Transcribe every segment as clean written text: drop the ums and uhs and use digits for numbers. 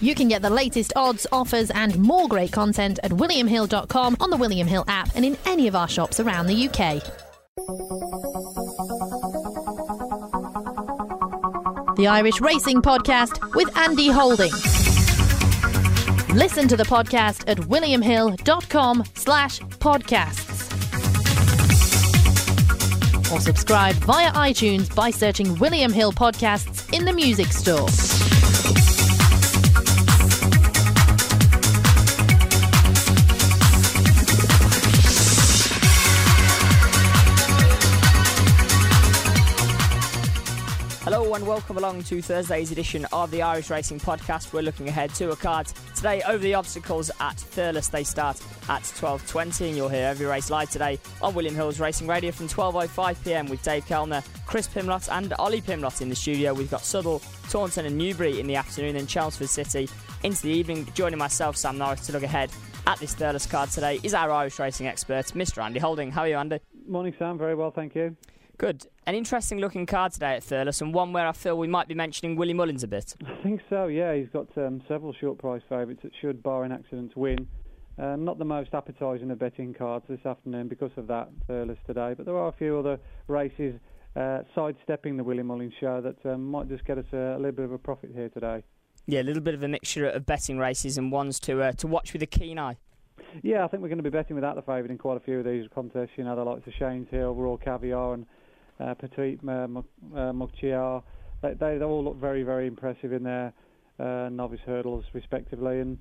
You can get the latest odds, offers and more great content at williamhill.com, on the William Hill app and in any of our shops around the UK. The Irish Racing Podcast with Andy Holding. Listen to the podcast at williamhill.com/podcasts. Or subscribe via iTunes by searching William Hill Podcasts in the music store. Hello and welcome along to Thursday's edition of the Irish Racing Podcast. We're looking ahead to a card today over the obstacles at Thurles. They start at 12:20 and you'll hear every race live today on William Hill's Racing Radio from 12:05pm with Dave Kellner, Chris Pimlott and Ollie Pimlott in the studio. We've got Southall, Taunton and Newbury in the afternoon and Chelmsford City into the evening. Joining myself, Sam Norris, to look ahead at this Thurles card today is our Irish Racing expert, Mr. Andy Holding. How are you, Andy? Morning, Sam. Very well, thank you. Good. An interesting looking card today at Thurles, and one where I feel we might be mentioning Willie Mullins a bit. I think so, yeah. He's got several short price favourites that should, barring accidents, win. Not the most appetising of betting cards this afternoon because of that, Thurles today, but there are a few other races sidestepping the Willie Mullins show that might just get us a little bit of a profit here today. Yeah, a little bit of a mixture of betting races and ones to watch with a keen eye. Yeah, I think we're going to be betting without the favourite in quite a few of these contests. You know, the likes of Shane's Hill, Raw Caviar and Petit Mokhtar. They all look very, very impressive in their novice hurdles, respectively. And,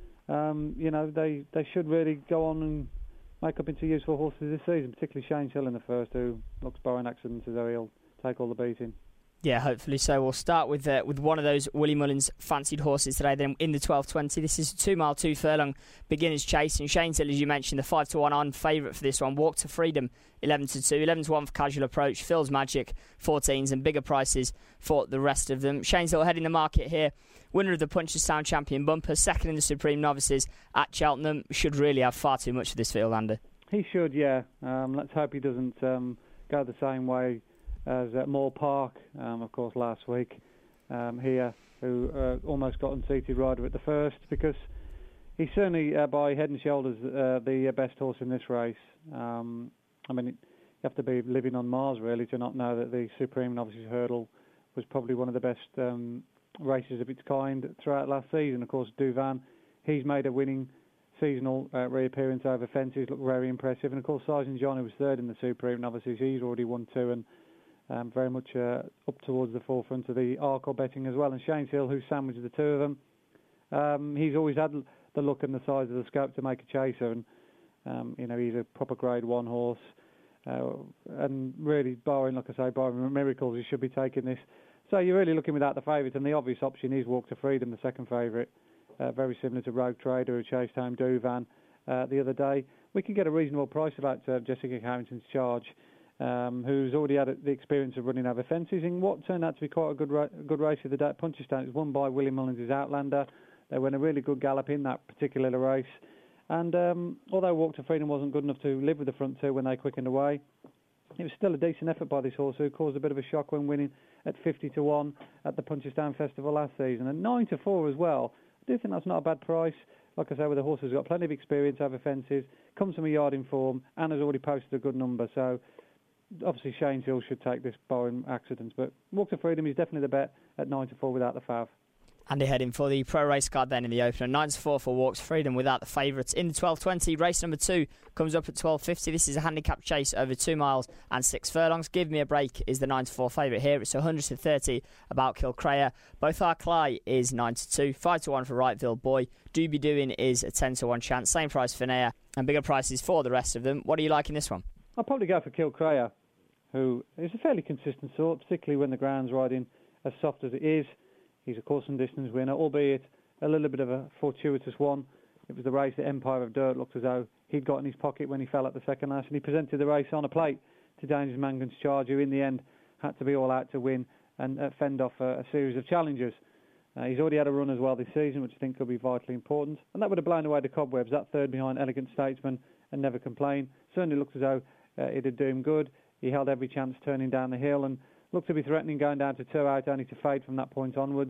you know, they should really go on and make up into useful horses this season, particularly Shane's Hill in the first, who looks, barring accidents, as though he'll take all the beating. Yeah, hopefully so. We'll start with one of those Willie Mullins fancied horses today. Then in the 12:20, this is a 2 mile, 2 furlong beginner's chase. And Shane's Hill, as you mentioned, the 5-1 on favourite for this one. Walk to Freedom, 11-2, 11-1 for Casual Approach. Phil's Magic, 14s, and bigger prices for the rest of them. Shane's Hill heading the market here. Winner of the Punchestown Champion Bumper, second in the Supreme Novices at Cheltenham. Should really have far too much for this field, Andy. He should, yeah. Let's hope he doesn't go the same way as at Moore Park, of course, last week here, who almost got unseated rider at the first, because he's certainly by head and shoulders the best horse in this race. I mean, you have to be living on Mars, really, to not know that the Supreme Novices Hurdle was probably one of the best races of its kind throughout last season. Of course, Douvan, he's made a winning seasonal reappearance over fences, looked very impressive. And, of course, Sergeant John, who was third in the Supreme Novices, he's already won 2 and very much up towards the forefront of the Arkle betting as well. And Shane's Hill, who sandwiched the two of them, he's always had the look and the size of the scope to make a chaser. And, you know, he's a proper Grade 1 horse. And really, barring miracles, he should be taking this. So you're really looking without the favourite. And the obvious option is Walk to Freedom, the second favourite. Very similar to Rogue Trader, who chased home Douvan the other day. We could get a reasonable price about Jessica Carrington's Charge, who's already had the experience of running over fences in what turned out to be quite a good race of the day at Punchestown. It was won by Willie Mullins' Outlander. They went a really good gallop in that particular race. And although Walk to Freedom wasn't good enough to live with the front two when they quickened away, it was still a decent effort by this horse, who caused a bit of a shock when winning at 50-1 at the Punchestown Festival last season. And 9-4 as well. I do think that's not a bad price. Like I say, with a horse who's got plenty of experience over fences, comes from a yard in form, and has already posted a good number. So obviously Shane's Hill should take this, barring accidents, but Walk to Freedom is definitely the bet at 9-4 without the fav. Andy heading for the pro race card then in the opener. 9-4 for Walk to Freedom without the favourites. In the 12:20, race number 2 comes up at 12:50. This is a handicap chase over 2 miles and 6 furlongs. Give Me a Break is the 9-4 favourite here. It's 100-30 about Kilcrea. Both Our Cly is 9-2. 5-1 for Wrightville Boy. Doobie Doing is a 10-1 chance. Same price for Nea and bigger prices for the rest of them. What do you like in this one? I'll probably go for Kilcrea, who is a fairly consistent sort, particularly when the ground's riding as soft as it is. He's a course and distance winner, albeit a little bit of a fortuitous one. It was the race that Empire of Dirt looked as though he'd got in his pocket when he fell at the second last, and he presented the race on a plate to Dangerous Mangan's Charge, who in the end had to be all out to win and fend off a series of challengers. He's already had a run as well this season, which I think could be vitally important. And that would have blown away the cobwebs. That third behind Elegant Statesman and Never Complain certainly looked as though it'd do him good. He held every chance turning down the hill and looked to be threatening going down to 2 out, only to fade from that point onwards.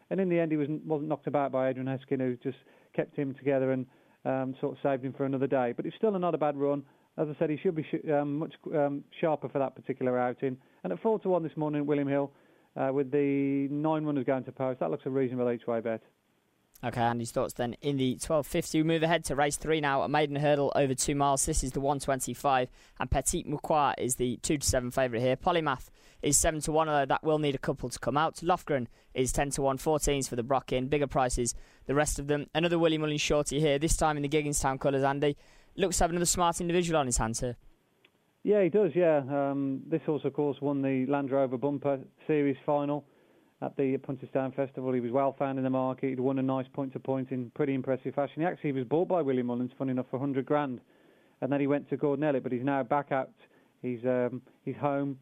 And in the end, he wasn't knocked about by Adrian Heskin, who just kept him together and sort of saved him for another day. But it's still not a bad run. As I said, he should be much sharper for that particular outing. And at 4-1 this morning at William Hill, with the 9 runners going to post, that looks a reasonable each-way bet. Okay, Andy's thoughts then in the 12.50. We move ahead to race 3 now, a maiden hurdle over 2 miles. This is the 125, and Petit Mouquois is the 2-7 favourite here. Polymath is 7-1, although that will need a couple to come out. Lofgren is 10-1, 14s for the Brocken. Bigger prices, the rest of them. Another Willie Mullins shorty here, this time in the Gigginstown colours, Andy. Looks to have another smart individual on his hands here. Yeah, he does, yeah. This horse, of course, won the Land Rover Bumper Series final at the Punchestown Festival. He was well found in the market. He'd won a nice point-to-point in pretty impressive fashion. He actually was bought by Willie Mullins, funny enough, for $100,000. And then he went to Gordon Elliott, but he's now back out. He's home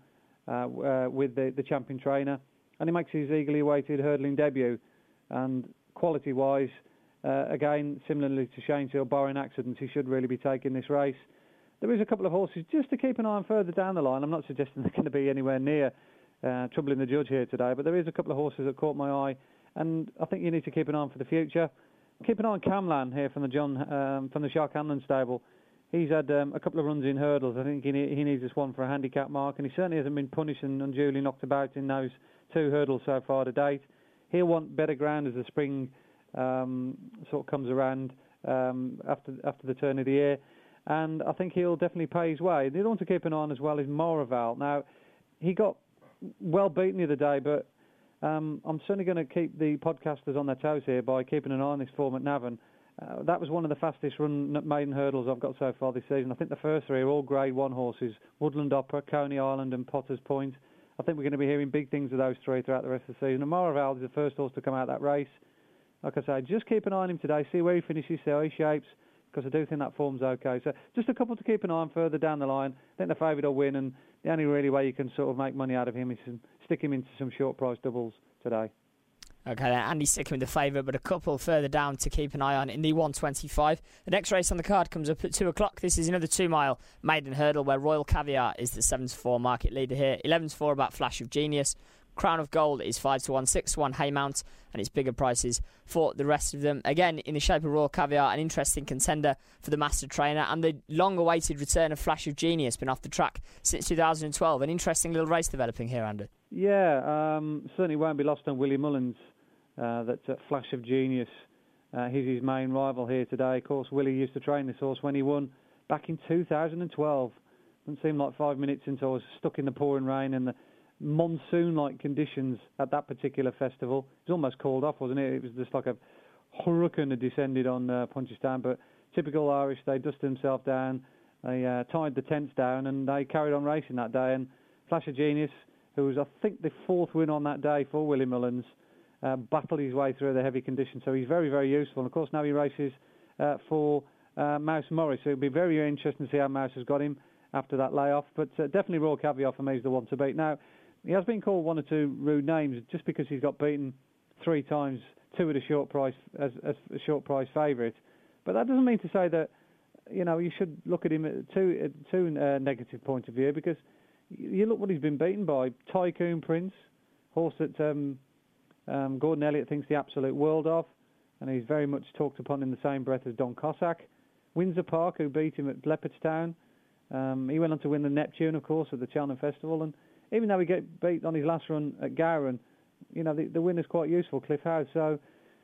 with the champion trainer. And he makes his eagerly awaited hurdling debut. And quality-wise, again, similarly to Shane Hill, barring accidents, he should really be taking this race. There is a couple of horses just to keep an eye on further down the line. I'm not suggesting they're going to be anywhere near troubling the judge here today, but there is a couple of horses that caught my eye, and I think you need to keep an eye on for the future. Keep an eye on Camlan here from the Shark Hanlon stable. He's had a couple of runs in hurdles. I think he needs this one for a handicap mark, and he certainly hasn't been punished and unduly knocked about in those 2 hurdles so far to date. He'll want better ground as the spring sort of comes around after the turn of the year, and I think he'll definitely pay his way. The other one to keep an eye on as well is Moraval. Now, he got well beaten the other day, but I'm certainly going to keep the podcasters on their toes here by keeping an eye on this form at Navan. That was one of the fastest run maiden hurdles I've got so far this season. I think the first 3 are all Grade 1 horses: Woodland Opera, Coney Island and Potter's Point. I think we're going to be hearing big things of those 3 throughout the rest of the season. And Moraval is the first horse to come out of that race. Like I say, just keep an eye on him today, see where he finishes, see how he shapes, because I do think that form's okay. So just a couple to keep an eye on further down the line. I think the favourite will win, and the only really way you can sort of make money out of him is to stick him into some short price doubles today. Okay, then Andy's sticking with the favourite, but a couple further down to keep an eye on in the 125. The next race on the card comes up at 2 o'clock. This is another 2 mile maiden hurdle where Royal Caviar is the 7-4 market leader here. 11-4 about Flash of Genius. Crown of Gold is 5-1, 6-1 Haymount, and it's bigger prices for the rest of them. Again, in the shape of Royal Caviar, an interesting contender for the master trainer, and the long-awaited return of Flash of Genius, been off the track since 2012. An interesting little race developing here, Andy. Yeah, certainly won't be lost on Willie Mullins. That Flash of Genius, he's his main rival here today. Of course, Willie used to train this horse when he won back in 2012. Doesn't seem like 5 minutes since I was stuck in the pouring rain and the monsoon-like conditions at that particular festival. It was almost called off, wasn't it? It was just like a hurricane had descended on Punchestown, but typical Irish, they dusted themselves down, they tied the tents down, and they carried on racing that day. And Flash of Genius, who was, I think, the 4th win on that day for Willie Mullins, battled his way through the heavy conditions, so he's very, very useful. And of course, now he races for Mouse Morris, so it'll be very, very interesting to see how Mouse has got him after that layoff. But definitely Royal Caviar for me is the one to beat. Now, he has been called 1 or 2 rude names just because he's got beaten 3 times, 2 at a short price as a short price favourite. But that doesn't mean to say that you should look at him at too negative point of view, because you look what he's been beaten by. Tycoon Prince, horse that Gordon Elliott thinks the absolute world of, and he's very much talked upon in the same breath as Don Cossack. Windsor Park, who beat him at Leopardstown. He went on to win the Neptune, of course, at the Cheltenham Festival, and even though he got beat on his last run at Gowran, the winner's quite useful, Cliff Howe. So,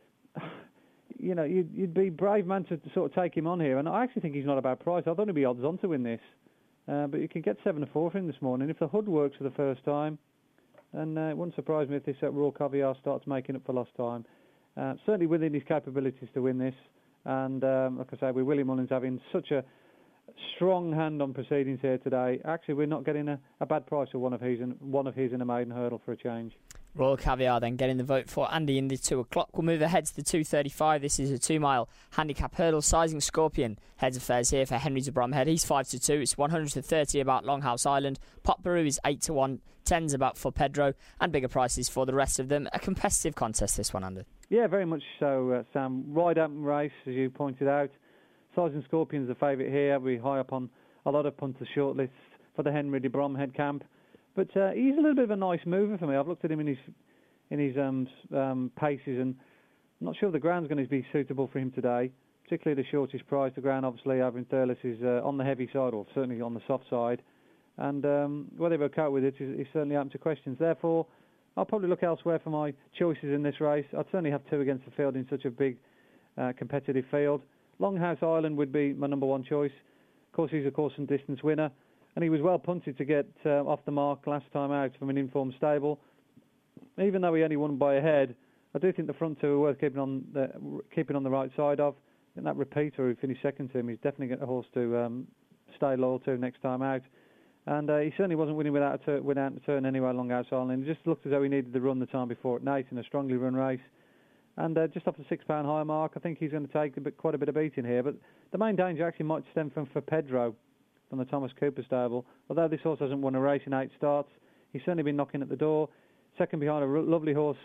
you'd be brave man to sort of take him on here, and I actually think he's not a bad price. I'd only be odds on to win this, but you can get 7-4 for him this morning. If the hood works for the first time, then it wouldn't surprise me if this Royal Caviar starts making up for lost time. Certainly within his capabilities to win this, and like I say, with Willie Mullins having such a strong hand on proceedings here today, actually we're not getting a bad price for one of his in a maiden hurdle for a change. Royal Caviar then getting the vote for Andy in the 2 o'clock. We'll move ahead to the 2:35. This is a 2 mile handicap hurdle. Sizing Scorpion heads affairs here for Henry de Bromhead. He's 5-2. It's 130 about Longhouse Island. Pop Baru is 8-1. 10's about for Pedro, and bigger prices for the rest of them. A competitive contest, this one, Andy. Yeah, very much so, Sam. Wide open race, as you pointed out. Sizing Scorpion's the favourite here. We're high up on a lot of punters' shortlists for the Henry de Bromhead camp. But he's a little bit of a nice mover for me. I've looked at him in in his paces, and I'm not sure the ground's going to be suitable for him today, particularly the shortest price. The ground, obviously, over in Thurles is on the heavy side, or certainly on the soft side, and whether he'll cope with it is certainly open to questions. Therefore, I'll probably look elsewhere for my choices in this race. I'd certainly have two against the field in such a big competitive field. Longhouse Island would be my number one choice. Of course, he's a course and distance winner, and he was well punted to get off the mark last time out from an informed stable. Even though he only won by a head, I do think the front two are worth keeping on the right side of. And that repeater who finished second to him is definitely a horse to stay loyal to next time out. And he certainly wasn't winning without a turn anyway, Longhouse Island. It just looked as though he needed the run the time before at Nate in a strongly run race. And just off the £6 higher mark, I think he's going to take quite a bit of beating here. But the main danger actually might stem from for Pedro from the Thomas Cooper stable. Although this horse hasn't won a race in 8 starts, he's certainly been knocking at the door. Second behind a lovely horse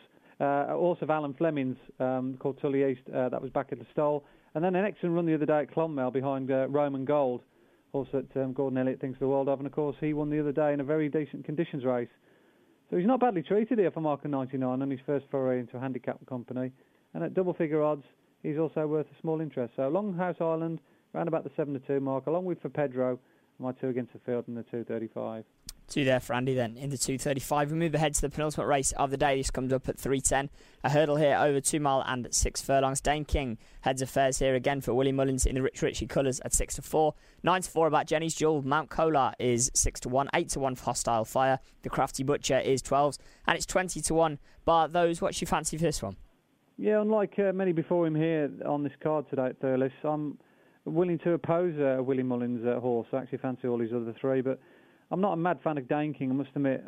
of Alan Fleming's called Tully East. That was back at the stole. And then an excellent run the other day at Clonmel behind Roman Gold, horse that Gordon Elliott thinks the world of. And of course, he won the other day in a very decent conditions race. So he's not badly treated here for Marker 99 on his first foray into a handicap company. And at double figure odds, he's also worth a small interest. So Longhouse Island, round about the 7-2 mark, along with for Pedro, my two against the field in the 2.35. Two there for Andy then in the 2.35. We move ahead to the penultimate race of the day. This comes up at 3.10. A hurdle here over 2 mile and 6 furlongs. Dane King heads affairs here again for Willie Mullins in the Rich Ritchie colours at 6-4. 9-4 about Jenny's Jewel. Mount Kolar is 6-1. 8-1 for Hostile Fire. The Crafty Butcher is 12s. And it's 20-1 bar those. What's your fancy for this one? Yeah, unlike many before him here on this card today at Thurles, I'm willing to oppose Willie Mullins' horse. I actually fancy all his other three, but I'm not a mad fan of Dane King, I must admit.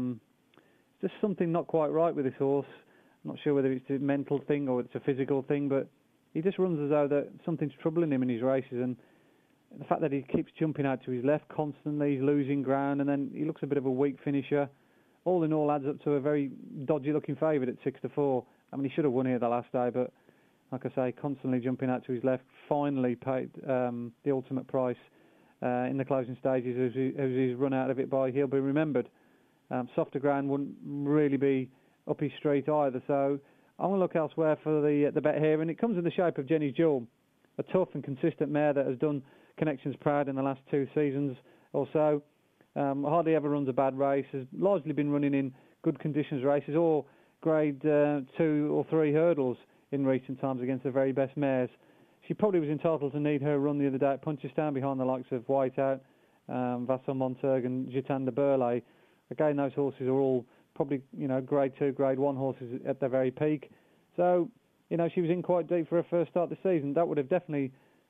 Just something not quite right with this horse. I'm not sure whether it's a mental thing or it's a physical thing, but he just runs as though that something's troubling him in his races, and the fact that he keeps jumping out to his left constantly, he's losing ground, and then he looks a bit of a weak finisher. All in all, adds up to a very dodgy-looking favourite at 6-4. I mean, he should have won here the last day, but like I say, constantly jumping out to his left, finally paid the ultimate price in the closing stages as he's run out of it by He'll Be Remembered. Softer ground wouldn't really be up his street either, so I'm going to look elsewhere for the bet here, and it comes in the shape of Jenny's Jewel, a tough and consistent mare that has done Connections proud in the last 2 seasons or so. Hardly ever runs a bad race, has largely been running in good conditions races or grade 2 or 3 hurdles in recent times against the very best mares. She probably was entitled to need her run the other day at Punchestown behind the likes of Whiteout, Vassal Monterg and Jitanda Burley. Again, those horses are all probably, grade 2, grade 1 horses at their very peak. So, she was in quite deep for her first start this season. That would have definitely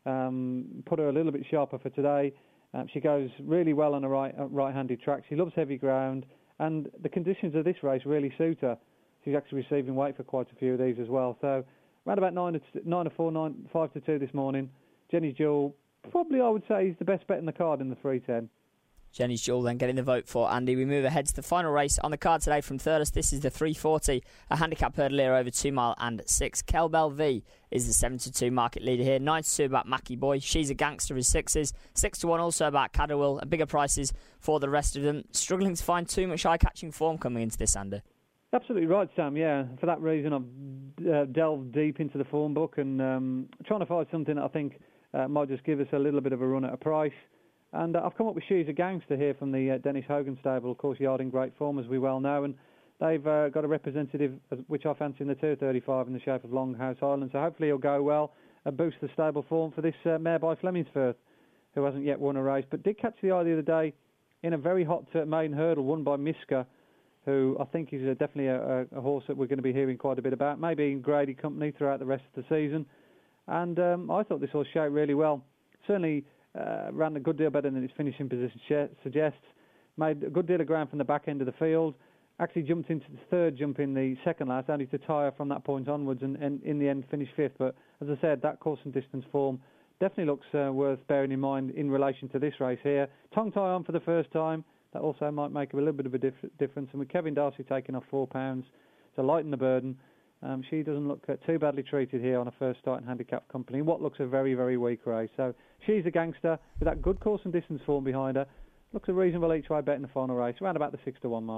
put her a little bit sharper for today. She goes really well on a right-handed track. She loves heavy ground, and the conditions of this race really suit her. She's actually receiving weight for quite a few of these as well. So, around about 9-4, 5-2 this morning. Jenny's Jewel, probably I would say, is the best bet in the card in the 3.10. Jenny's Jewel then getting the vote for Andy. We move ahead to the final race on the card today from Thurles. This is the 3.40, a handicap hurdle here over 2 mile and 6. Kelbell V is the 7-2 market leader here. 9-2 about Mackie Boy. She's a Gangster is 6s. 6-1 also about Cadderwill. And bigger prices for the rest of them. Struggling to find too much eye-catching form coming into this, Andy. Absolutely right, Sam, yeah. For that reason, I've delved deep into the form book and trying to find something that I think might just give us a little bit of a run at a price. And I've come up with She's a Gangster here from the Dennis Hogan stable, of course, yard in great form, as we well know. And they've got a representative, which I fancy in the 2.35 in the shape of Longhouse Island. So hopefully he'll go well and boost the stable form for this mare by Flemingsfirth, who hasn't yet won a race, but did catch the eye the other day in a very hot maiden hurdle won by Miska, who I think is definitely a horse that we're going to be hearing quite a bit about, maybe in Grady company throughout the rest of the season. And I thought this horse showed really well. Certainly ran a good deal better than its finishing position suggests. Made a good deal of ground from the back end of the field. Actually jumped into the third jump in the second last, only to tire from that point onwards and in the end finished 5th. But as I said, that course and distance form definitely looks worth bearing in mind in relation to this race here. Tongue tie on for the first time. That also might make a little bit of a difference. And with Kevin Darcy taking off £4 to lighten the burden, she doesn't look too badly treated here on a first start in handicap company in what looks a very, very weak race. So She's a Gangster with that good course and distance form behind her. Looks a reasonable each way bet in the final race, around about the 6-1 mark.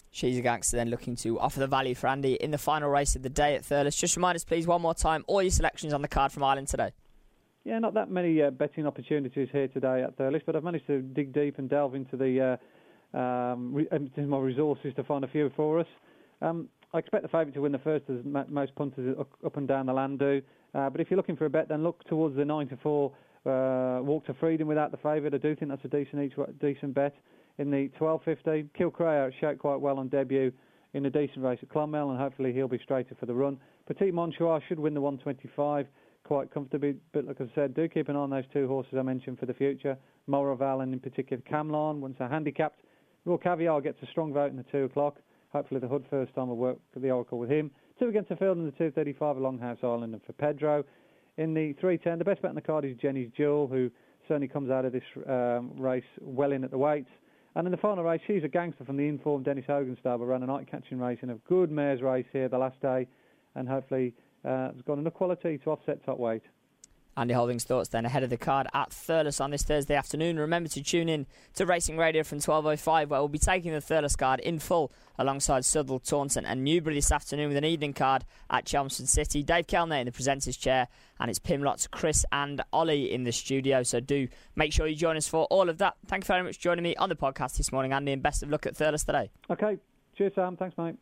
She's a Gangster then looking to offer the value for Andy in the final race of the day at Thurles. Just remind us, please, one more time, all your selections on the card from Ireland today. Yeah, not that many betting opportunities here today at Thurles, but I've managed to dig deep and delve into into my resources to find a few for us. I expect the favourite to win the first, as most punters up and down the land do. But if you're looking for a bet, then look towards the 9-4 Walk to Freedom without the favourite. I do think that's a decent bet. In the 12.50, Kilcrea showed quite well on debut in a decent race at Clonmel, and hopefully he'll be straighter for the run. Petit Monchoir should win the 125 quite comfortably, but like I said, do keep an eye on those two horses I mentioned for the future. Moraval and in particular Camlon, once they're handicapped. Royal Caviar gets a strong vote in the 2 o'clock. Hopefully the Hood first time will work for the Oracle with him. 2 Against the Field in the 2.35 along House Island and for Pedro. In the 3.10, the best bet on the card is Jenny's Jewel, who certainly comes out of this race well in at the weights. And in the final race, she's a Gangster from the informed Dennis Hogan stable, ran a night-catching race in a good mare's race here the last day, and hopefully has got enough quality to offset top weight. Andy Holding's thoughts then ahead of the card at Thurles on this Thursday afternoon. Remember to tune in to Racing Radio from 12.05, where we'll be taking the Thurles card in full alongside Southwell, Taunton and Newbury this afternoon with an evening card at Chelmsford City. Dave Kellner in the presenter's chair, and it's Pimlots, Chris and Ollie in the studio. So do make sure you join us for all of that. Thank you very much for joining me on the podcast this morning, Andy, and best of luck at Thurles today. OK, cheers Sam, thanks mate.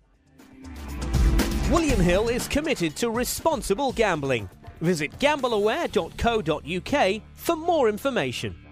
William Hill is committed to responsible gambling. Visit gambleaware.co.uk for more information.